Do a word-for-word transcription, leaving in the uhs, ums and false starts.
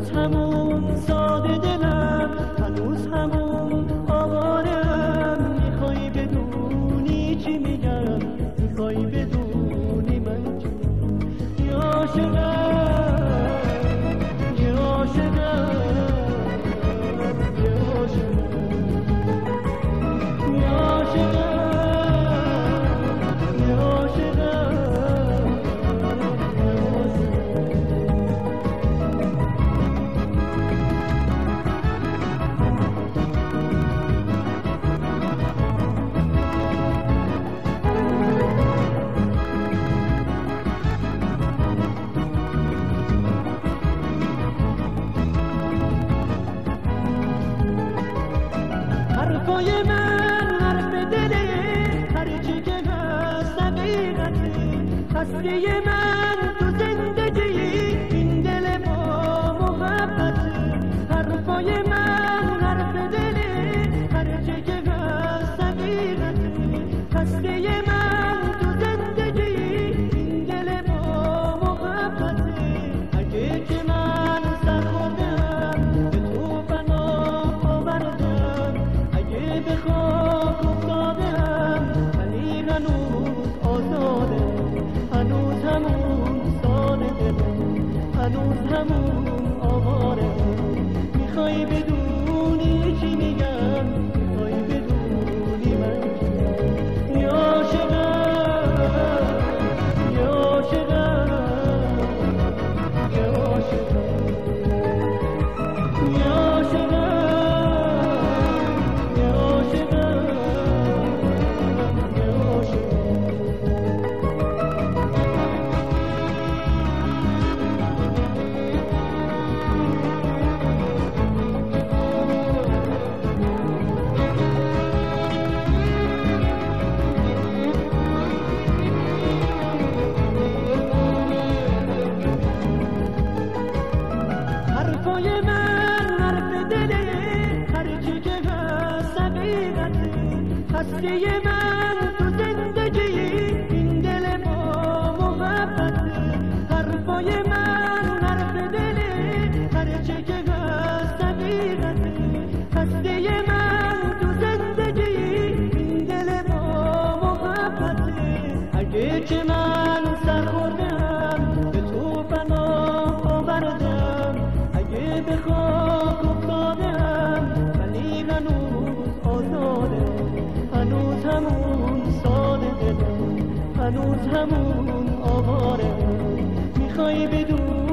هنوز همون ساده دلم، هنوز همون آوارم. میخوای بدونی چی میگم، میخوای بدونی من چی میگم. یا عاشقم یا عاشقم یا عاشقم یا عاشقم یا عاشقم. حرفای من حرف دله، هر چی که هست حقیقته. هستی من تو زندگی، این دل با محبته. حرفای من حرف دله، هر چی که هست حقیقته. هستی من تو زندگی، این دل با محبته. اگه که من سر خوردم به تو پناه آوردم، اگه به خاک افتادم ولی هنوز آزادم. هنوز همون ساده دلم، هنوز همون آوارم. میخوای بدونی چی میگم، میخوای بدونی من چی میگم. یا عاشقم یا عاشقم یا عاشقم یا عاشقم یا عاشقم یا عاشقم. حرفای من حرف دله، هر چی که هست حقیقته. هستی من تو زندگی، این دل با محبته. حرفای من حرف دله، هر چی که هست حقیقته. هستی من تو زندگی، این دل با محبته. اگه که من سر خوردم به تو پناه آوردم، اگه به خاک افتادم ولی هنوز آزادم. هنوز همون ساده دلم، هنوز همون آوارم. میخوای بدون